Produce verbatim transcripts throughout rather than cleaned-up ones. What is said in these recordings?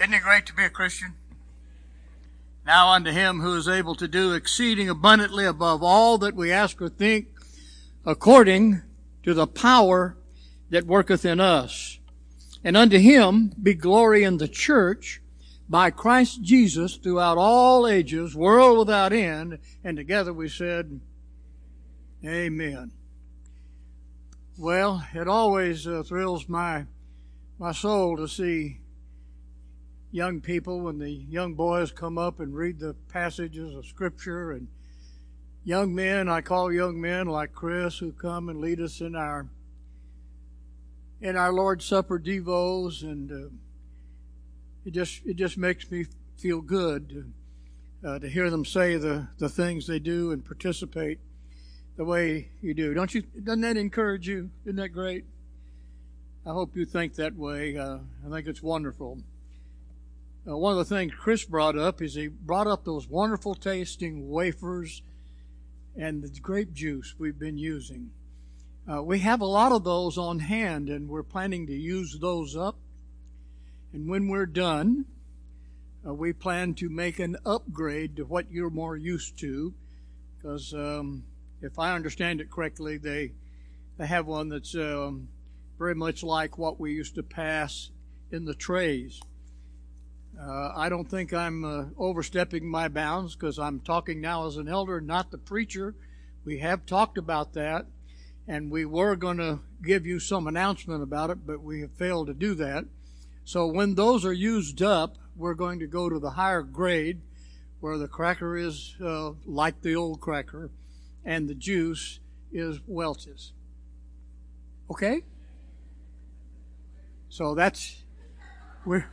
Isn't it great to be a Christian? Now unto him who is able to do exceeding abundantly above all that we ask or think, according to the power that worketh in us. And unto him be glory in the church by Christ Jesus throughout all ages, world without end. And together we said, Amen. Well, it always uh, thrills my my soul to see young people when the young boys come up and read the passages of Scripture, and young men, I call young men like Chris, who come and lead us in our in our Lord's Supper devos, and uh, it just it just makes me feel good to, uh, to hear them say the the things they do and participate the way you do. Don't you? Doesn't that encourage you? Isn't that great? I hope you think that way. Uh, I think it's wonderful. Uh, one of the things Chris brought up is he brought up those wonderful tasting wafers and the grape juice we've been using. Uh, we have a lot of those on hand, and we're planning to use those up. And when we're done, uh, we plan to make an upgrade to what you're more used to, because um, if I understand it correctly, they they have one that's um, very much like what we used to pass in the trays. Uh, I don't think I'm uh, overstepping my bounds, because I'm talking now as an elder, not the preacher. We have talked about that, and we were going to give you some announcement about it, but we have failed to do that. So when those are used up, we're going to go to the higher grade, where the cracker is uh, like the old cracker, and the juice is Welch's. Okay? So that's, we're,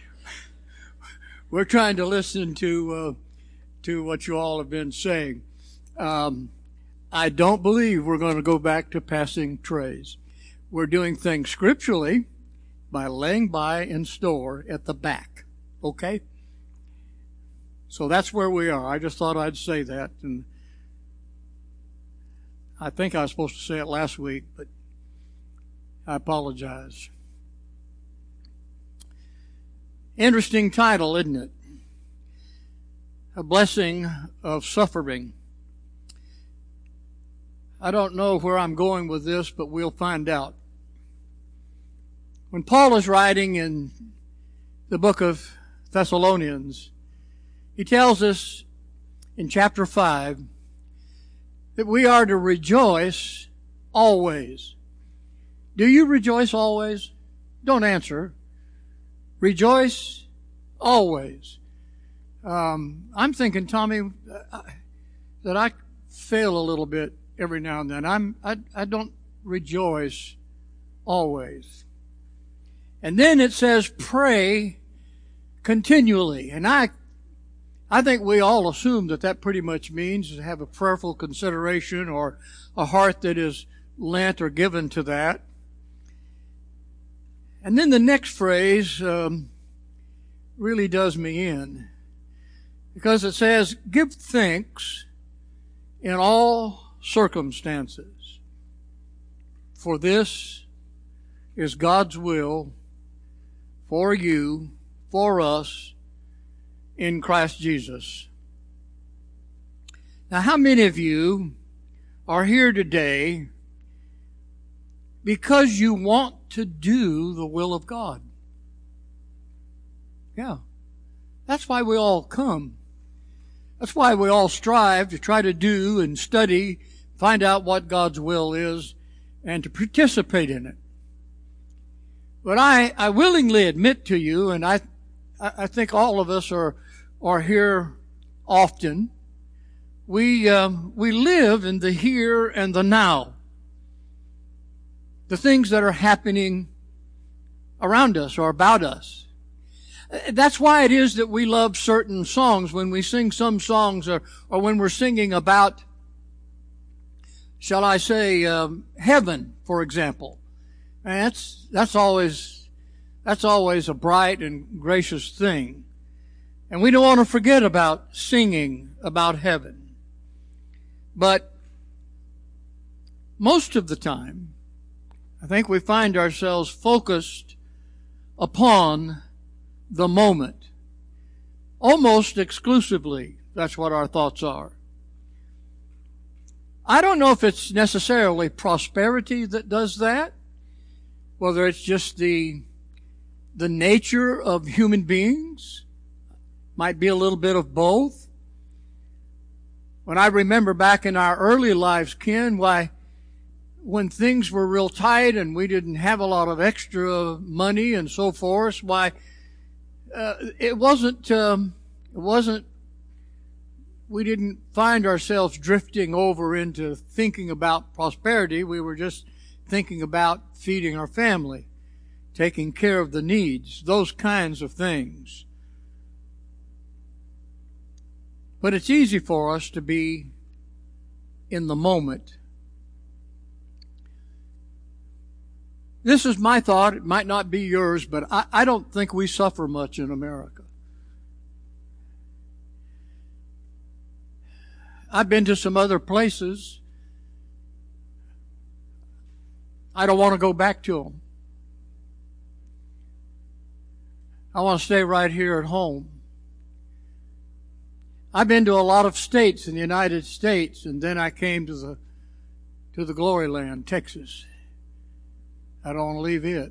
we're trying to listen to, uh, to what you all have been saying. Um, I don't believe we're going to go back to passing trays. We're doing things scripturally by laying by in store at the back. Okay? So that's where we are. I just thought I'd say that. And I think I was supposed to say it last week, but I apologize. Interesting title, isn't it? A blessing of suffering. I don't know where I'm going with this, but we'll find out. When Paul is writing in the book of Thessalonians, he tells us in chapter five that we are to rejoice always. Do you rejoice always? Don't answer. Rejoice always. Um, I'm thinking, Tommy, uh, that I fail a little bit every now and then. I'm, I, I don't rejoice always. And then it says pray continually. And I, I think we all assume that that pretty much means to have a prayerful consideration or a heart that is lent or given to that. And then the next phrase um, really does me in, because it says, give thanks in all circumstances, for this is God's will for you, for us, in Christ Jesus. Now, how many of you are here today because you want to do the will of God? Yeah. That's why we all come. That's why we all strive to try to do and study, find out what God's will is, and to participate in it. But I, I willingly admit to you, and I, I think all of us are, are here often, we, um, we live in the here and the now. The things that are happening around us or about us. That's why it is that we love certain songs when we sing some songs, or, or when we're singing about, shall I say, um, heaven, for example. And that's, that's always, that's always a bright and gracious thing. And we don't want to forget about singing about heaven. But most of the time, I think we find ourselves focused upon the moment. Almost exclusively, that's what our thoughts are. I don't know if it's necessarily prosperity that does that, whether it's just the, the nature of human beings. Might be a little bit of both. When I remember back in our early lives, Ken, why, when things were real tight and we didn't have a lot of extra money and so forth, why, uh, it wasn't, um, it wasn't, we didn't find ourselves drifting over into thinking about prosperity. We were just thinking about feeding our family, taking care of the needs, those kinds of things. But it's easy for us to be in the moment. This is my thought. It might not be yours, but I, I don't think we suffer much in America. I've been to some other places. I don't want to go back to them. I want to stay right here at home. I've been to a lot of states in the United States, and then I came to the to the glory land, Texas. I don't want to leave it.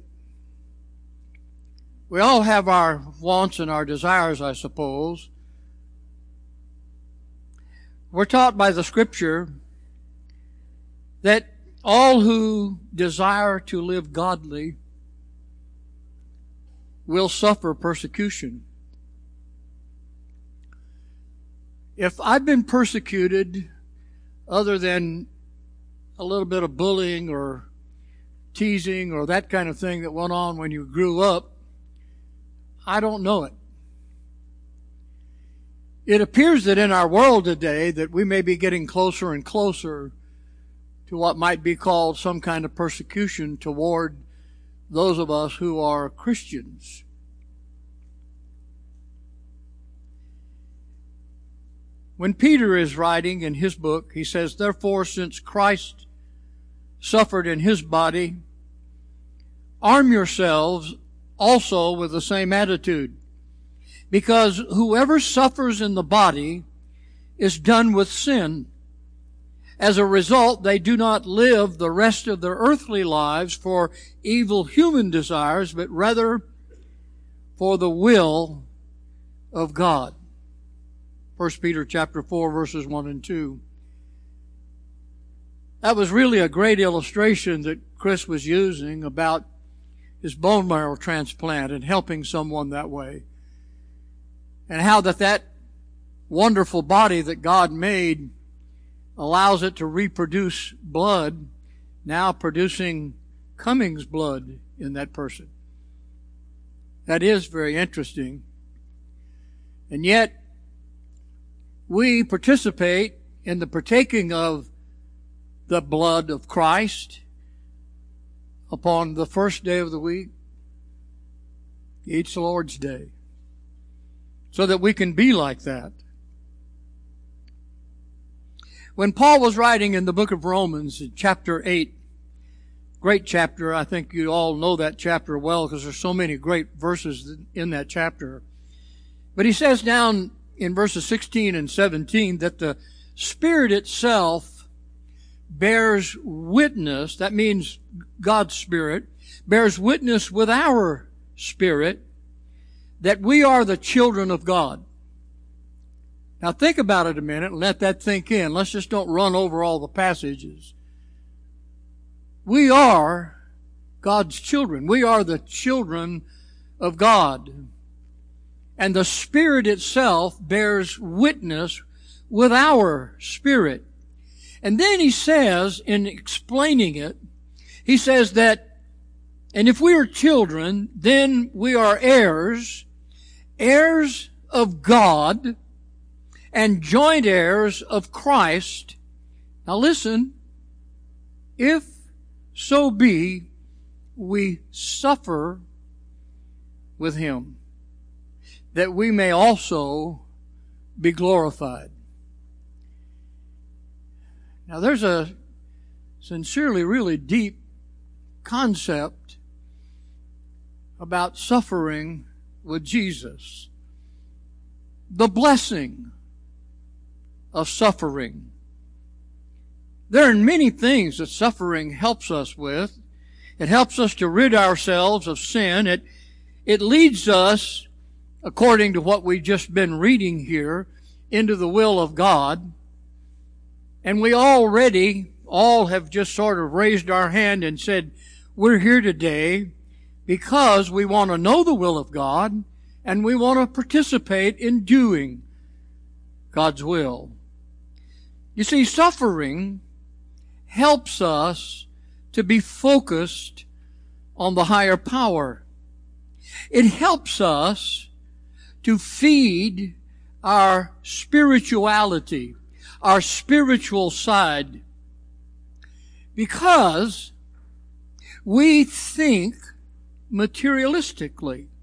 We all have our wants and our desires, I suppose. We're taught by the Scripture that all who desire to live godly will suffer persecution. If I've been persecuted other than a little bit of bullying or teasing or that kind of thing that went on when you grew up, I don't know it. It appears that in our world today that we may be getting closer and closer to what might be called some kind of persecution toward those of us who are Christians. When Peter is writing in his book, he says, "Therefore, since Christ suffered in his body, arm yourselves also with the same attitude. Because whoever suffers in the body is done with sin. As a result, they do not live the rest of their earthly lives for evil human desires, but rather for the will of God." First Peter chapter four, verses one and two. That was really a great illustration that Chris was using about his bone marrow transplant and helping someone that way. And how that that wonderful body that God made allows it to reproduce blood, now producing Cummings blood in that person. That is very interesting. And yet, we participate in the partaking of the blood of Christ upon the first day of the week, each Lord's Day, so that we can be like that. When Paul was writing in the book of Romans, in chapter eight, great chapter, I think you all know that chapter well because there's so many great verses in that chapter. But he says down in verses sixteen and seventeen that the Spirit itself bears witness, that means God's Spirit, bears witness with our spirit that we are the children of God. Now think about it a minute and let that think in. Let's just don't run over all the passages. We are God's children. We are the children of God. And the Spirit itself bears witness with our spirit. And then he says, in explaining it, he says that, and if we are children, then we are heirs, heirs of God, and joint heirs of Christ. Now listen, if so be we suffer with him, that we may also be glorified. Now there's a sincerely really deep concept about suffering with Jesus. The blessing of suffering. There are many things that suffering helps us with. It helps us to rid ourselves of sin. It, it leads us, according to what we've just been reading here, into the will of God. And we already all have just sort of raised our hand and said, we're here today because we want to know the will of God and we want to participate in doing God's will. You see, suffering helps us to be focused on the higher power. It helps us to feed our spirituality, our spiritual side, because we think materialistically.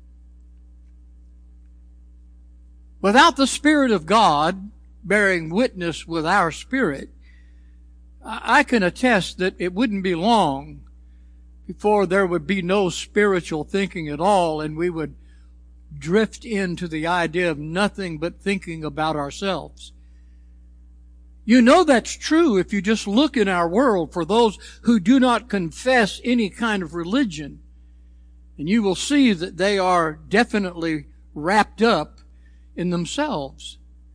Without the Spirit of God bearing witness with our spirit, I can attest that it wouldn't be long before there would be no spiritual thinking at all, and we would drift into the idea of nothing but thinking about ourselves. You know that's true if you just look in our world for those who do not confess any kind of religion, and you will see that they are definitely wrapped up in themselves,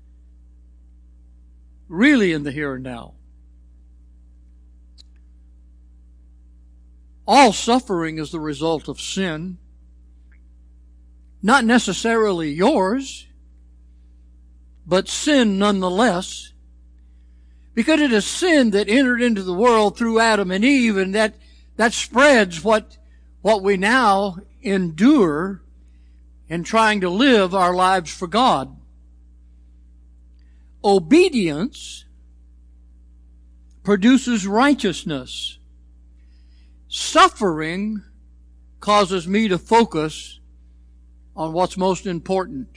really in the here and now. All suffering is the result of sin. Not necessarily yours, but sin nonetheless. Because it is sin that entered into the world through Adam and Eve, and that, that spreads what, what we now endure in trying to live our lives for God. Obedience produces righteousness. Suffering causes me to focus on what's most important.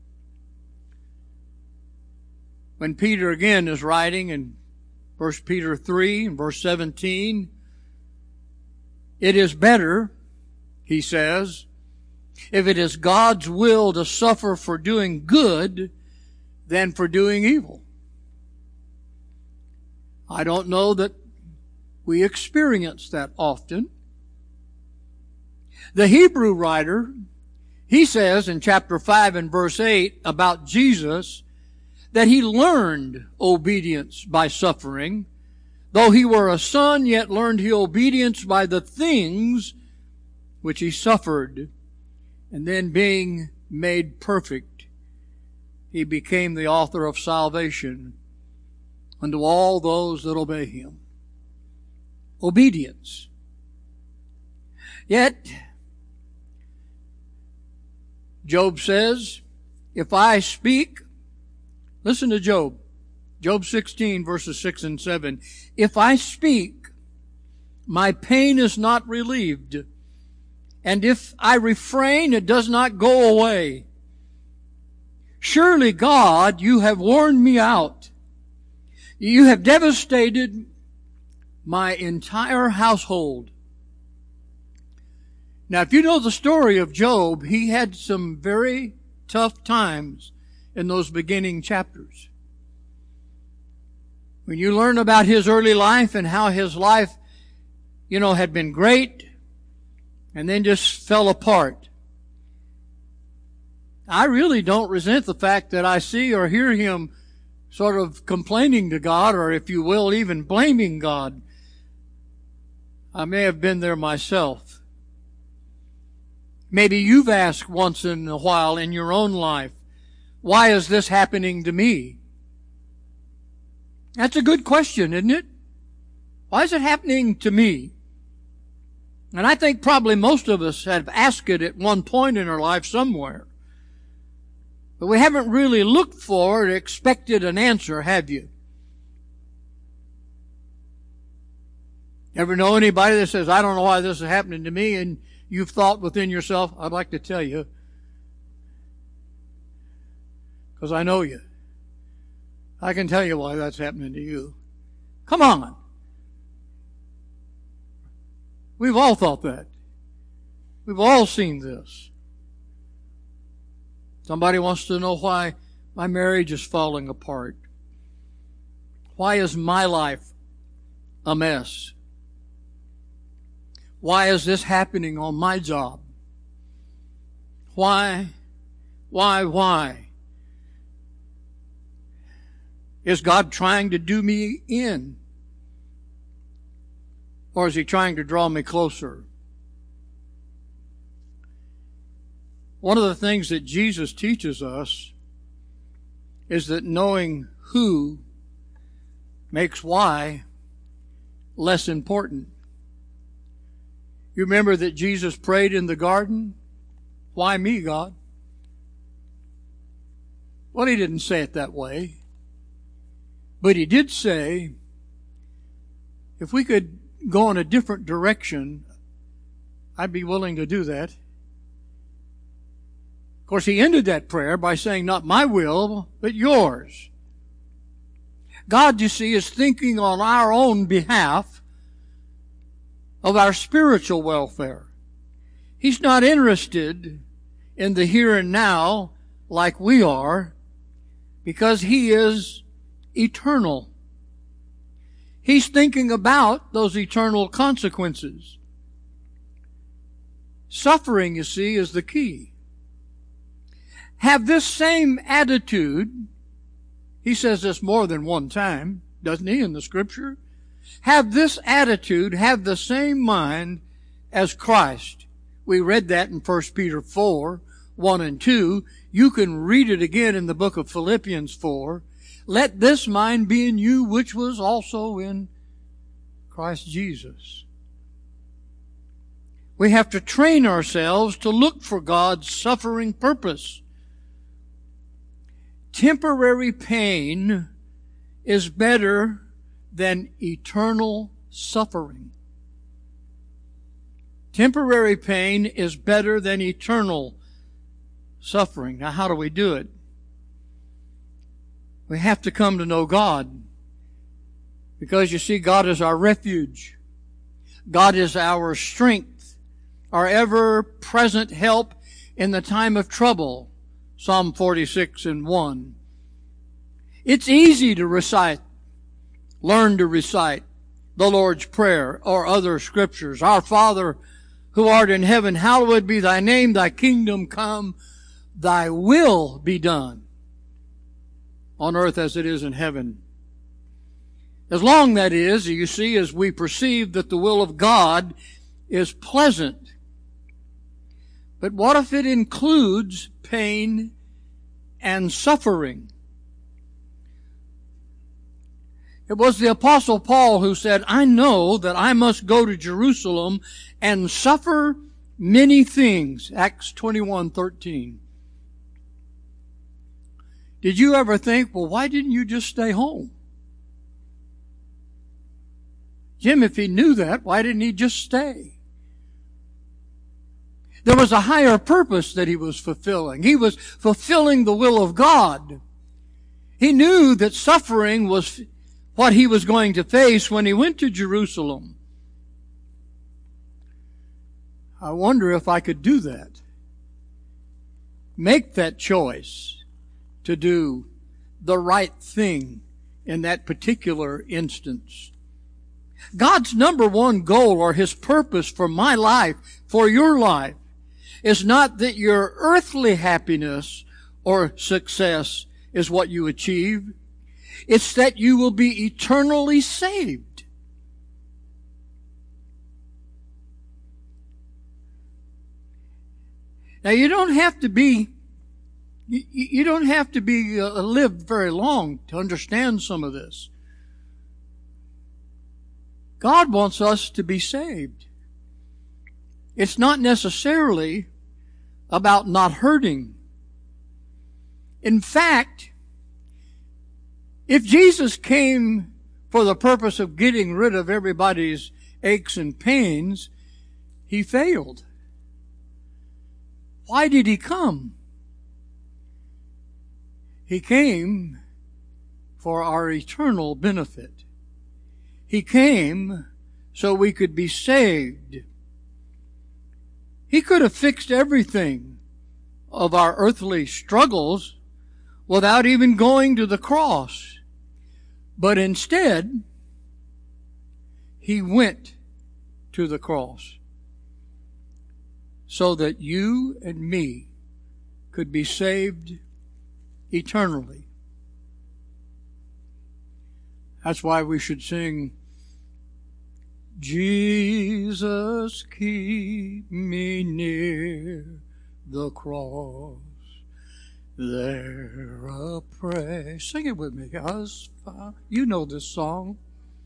When Peter again is writing in First Peter three and verse seventeen, it is better, he says, if it is God's will to suffer for doing good than for doing evil. I don't know that we experience that often. The Hebrew writer, he says in chapter five and verse eight about Jesus that he learned obedience by suffering. Though he were a son, yet learned he obedience by the things which he suffered. And then being made perfect, he became the author of salvation unto all those that obey him. Obedience. Yet, Job says, if I speak, listen to Job, Job sixteen verses six and seven. If I speak, my pain is not relieved. And if I refrain, it does not go away. Surely, God, you have worn me out. You have devastated my entire household. Now, if you know the story of Job, he had some very tough times in those beginning chapters. When you learn about his early life and how his life, you know, had been great and then just fell apart. I really don't resent the fact that I see or hear him sort of complaining to God, or if you will, even blaming God. I may have been there myself. Maybe you've asked once in a while in your own life, why is this happening to me? That's a good question, isn't it? Why is it happening to me? And I think probably most of us have asked it at one point in our life somewhere. But we haven't really looked for or expected an answer, have you? Ever know anybody that says, I don't know why this is happening to me, and you've thought within yourself, I'd like to tell you, because I know you. I can tell you why that's happening to you. Come on. We've all thought that. We've all seen this. Somebody wants to know why my marriage is falling apart. Why is my life a mess? Why is this happening on my job? Why, why, why? Is God trying to do me in? Or is He trying to draw me closer? One of the things that Jesus teaches us is that knowing who makes why less important. You remember that Jesus prayed in the garden? Why me, God? Well, He didn't say it that way. But He did say, if we could go in a different direction, I'd be willing to do that. Of course, He ended that prayer by saying, not my will, but yours. God, you see, is thinking on our own behalf of our spiritual welfare. He's not interested in the here and now like we are, because He is eternal. He's thinking about those eternal consequences. Suffering, you see, is the key. Have this same attitude. He says this more than one time, doesn't he, in the Scripture? Have this attitude, have the same mind as Christ. We read that in First Peter four, one and two. You can read it again in the book of Philippians four. Let this mind be in you, which was also in Christ Jesus. We have to train ourselves to look for God's suffering purpose. Temporary pain is better than eternal suffering. Temporary pain is better than eternal suffering. Now, how do we do it? We have to come to know God. Because you see, God is our refuge. God is our strength, our ever-present help in the time of trouble. Psalm forty-six and one. It's easy to recite, learn to recite the Lord's Prayer or other scriptures. Our Father who art in heaven, hallowed be thy name, thy kingdom come, thy will be done on earth as it is in heaven. As long, that is, you see, as we perceive that the will of God is pleasant. But what if it includes pain and suffering? It was the Apostle Paul who said, I know that I must go to Jerusalem and suffer many things. Acts twenty-one thirteen. Did you ever think, well, why didn't you just stay home? Jim, if he knew that, why didn't he just stay? There was a higher purpose that he was fulfilling. He was fulfilling the will of God. He knew that suffering was what he was going to face when he went to Jerusalem. I wonder if I could do that. Make that choice to do the right thing in that particular instance. God's number one goal or His purpose for my life, for your life, is not that your earthly happiness or success is what you achieve. It's that you will be eternally saved. Now, you don't have to be, you, you don't have to be uh, lived very long to understand some of this. God wants us to be saved. It's not necessarily about not hurting. In fact, if Jesus came for the purpose of getting rid of everybody's aches and pains, He failed. Why did He come? He came for our eternal benefit. He came so we could be saved. He could have fixed everything of our earthly struggles without even going to the cross. But instead, He went to the cross so that you and me could be saved eternally. That's why we should sing, Jesus, keep me near the cross. There a pray. Sing it with me. You know this song.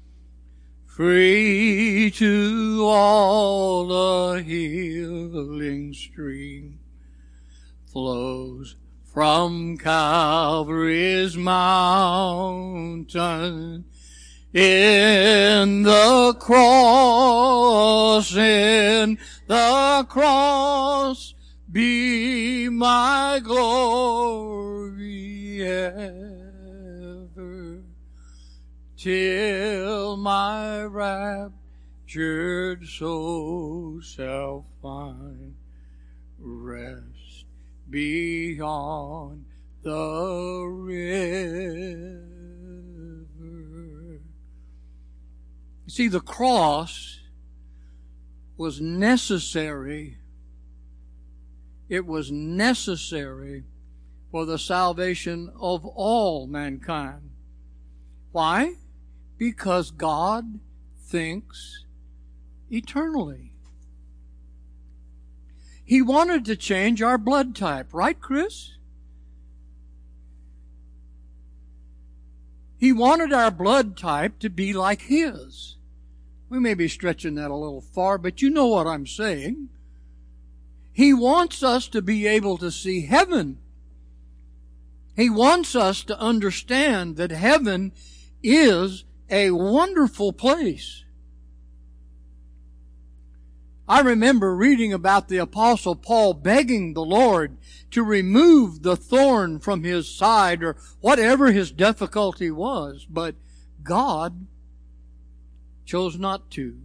Free to all a healing stream flows from Calvary's mountain. In the cross, in the cross, be my glory ever, till my raptured soul shall find rest beyond the river. You see, the cross was necessary. It was necessary for the salvation of all mankind. Why? Because God thinks eternally. He wanted to change our blood type, right, Chris? He wanted our blood type to be like His. We may be stretching that a little far, but you know what I'm saying. He wants us to be able to see heaven. He wants us to understand that heaven is a wonderful place. I remember reading about the Apostle Paul begging the Lord to remove the thorn from his side or whatever his difficulty was, but God chose not to.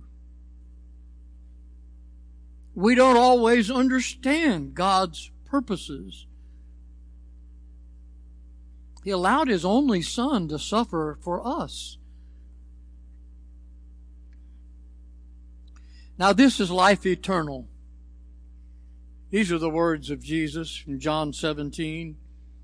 We don't always understand God's purposes. He allowed His only Son to suffer for us. Now this is life eternal. These are the words of Jesus from John seventeen.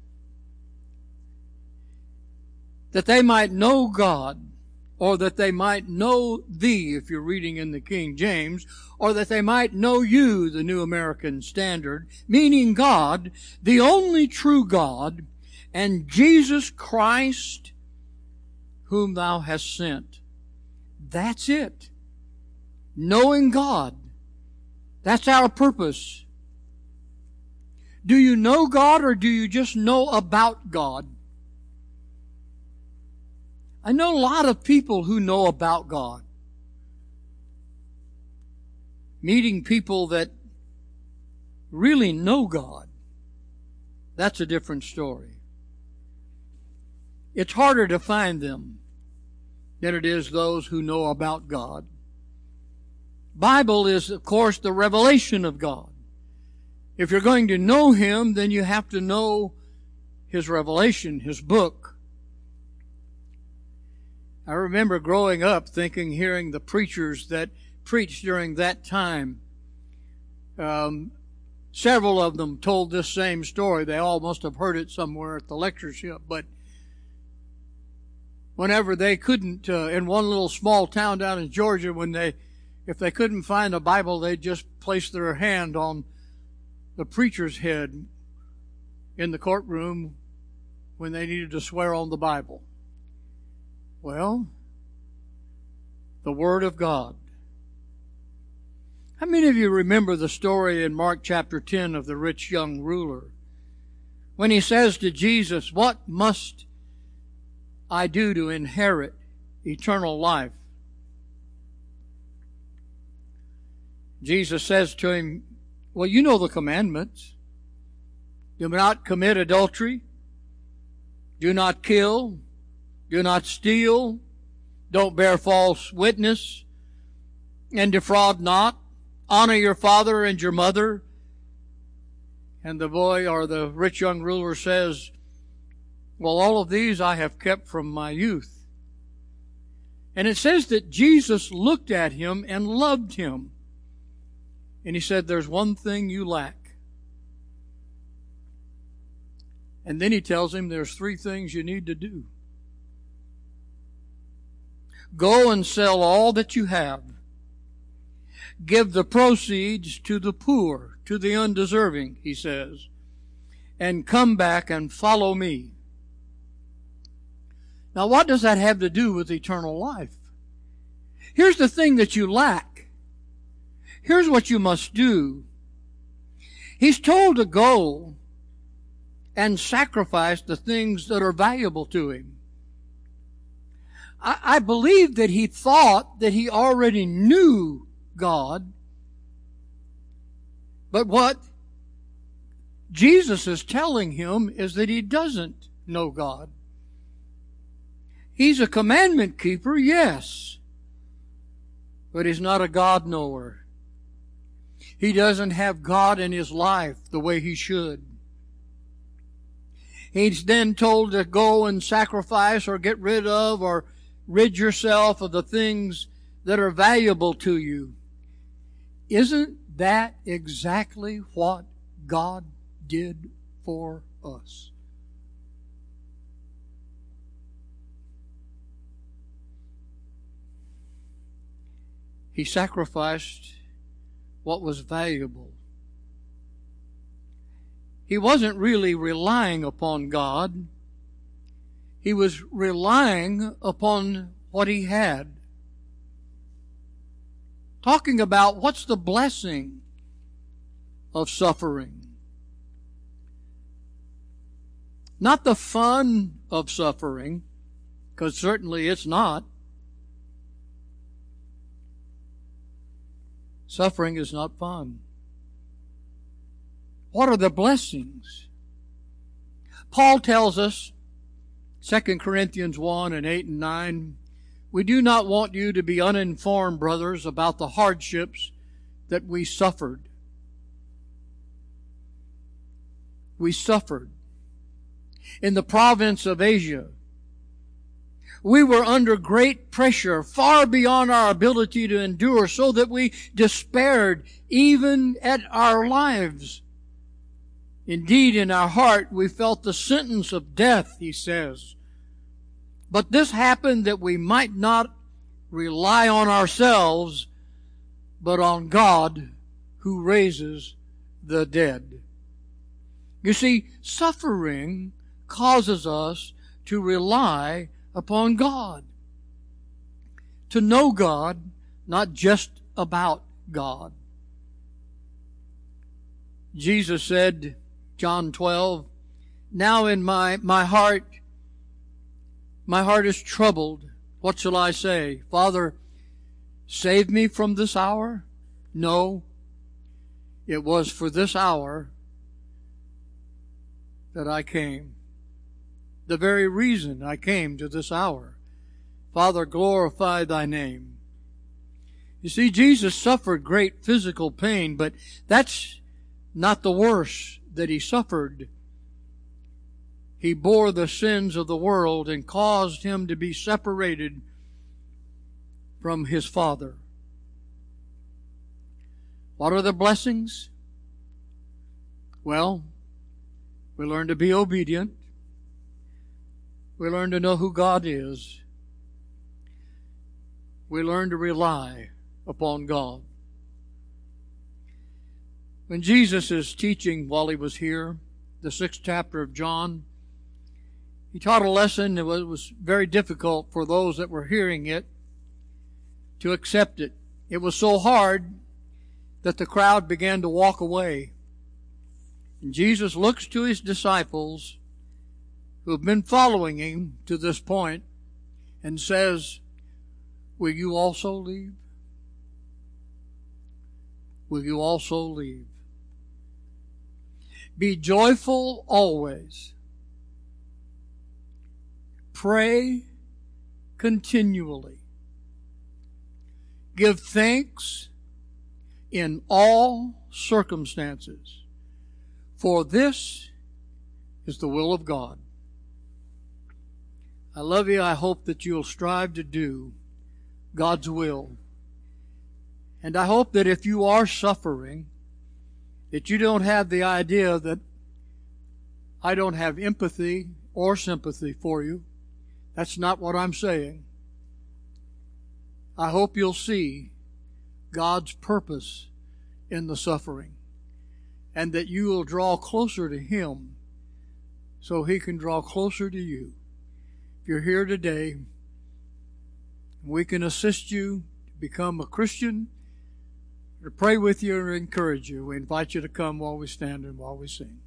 That they might know God, or that they might know Thee, if you're reading in the King James, or that they might know You, the New American Standard, meaning God, the only true God, and Jesus Christ, whom Thou hast sent. That's it. Knowing God. That's our purpose. Do you know God, or do you just know about God? I know a lot of people who know about God. Meeting people that really know God, that's a different story. It's harder to find them than it is those who know about God. Bible is, of course, the revelation of God. If you're going to know Him, then you have to know His revelation, His book. I remember growing up thinking, hearing the preachers that preached during that time. Um, several of them told this same story. They all must have heard it somewhere at the lectureship. But whenever they couldn't, uh, in one little small town down in Georgia, when they, if they couldn't find a Bible, they'd just place their hand on the preacher's head in the courtroom when they needed to swear on the Bible. Well, the Word of God. How many of you remember the story in Mark chapter ten of the rich young ruler? When he says to Jesus, "What must I do to inherit eternal life?" Jesus says to him, "Well, you know the commandments. Do not commit adultery. Do not kill. Do not steal. Don't bear false witness. And defraud not. Honor your father and your mother." And the boy or the rich young ruler says, well, all of these I have kept from my youth. And it says that Jesus looked at him and loved him. And he said, there's one thing you lack. And then he tells him there's three things you need to do. Go and sell all that you have. Give the proceeds to the poor, to the undeserving, he says, and come back and follow me. Now, what does that have to do with eternal life? Here's the thing that you lack. Here's what you must do. He's told to go and sacrifice the things that are valuable to him. I, I believe that he thought that he already knew God. But what Jesus is telling him is that he doesn't know God. He's a commandment keeper, yes, but he's not a God knower. He doesn't have God in his life the way he should. He's then told to go and sacrifice or get rid of or rid yourself of the things that are valuable to you. Isn't that exactly what God did for us? He sacrificed what was valuable. He wasn't really relying upon God. He was relying upon what he had. Talking about what's the blessing of suffering. Not the fun of suffering, because certainly it's not. Suffering is not fun. What are the blessings? Paul tells us, Second Corinthians one and eight and nine, we do not want you to be uninformed, brothers, about the hardships that we suffered. We suffered in the province of Asia. We were under great pressure, far beyond our ability to endure, so that we despaired even at our lives. Indeed, in our heart, we felt the sentence of death, he says. But this happened that we might not rely on ourselves, but on God who raises the dead. You see, suffering causes us to rely upon God. To know God, not just about God. Jesus said, John twelve, now in my, my heart, my heart is troubled. What shall I say? Father, save me from this hour? No. It was for this hour that I came. The very reason I came to this hour. Father, glorify thy name. You see, Jesus suffered great physical pain, but that's not the worst that he suffered. He bore the sins of the world and caused him to be separated from his Father. What are the blessings? Well, we learn to be obedient. We learn to know who God is. We learn to rely upon God. When Jesus is teaching while he was here, the sixth chapter of John, he taught a lesson that was very difficult for those that were hearing it to accept it. It was so hard that the crowd began to walk away. And Jesus looks to his disciples who have been following him to this point and says, will you also leave? Will you also leave? Be joyful always. Pray continually. Give thanks in all circumstances. For this is the will of God. I love you. I hope that you'll strive to do God's will. And I hope that if you are suffering, that you don't have the idea that I don't have empathy or sympathy for you. That's not what I'm saying. I hope you'll see God's purpose in the suffering, and that you will draw closer to Him so He can draw closer to you. If you're here today, we can assist you to become a Christian, to pray with you or encourage you. We invite you to come while we stand and while we sing.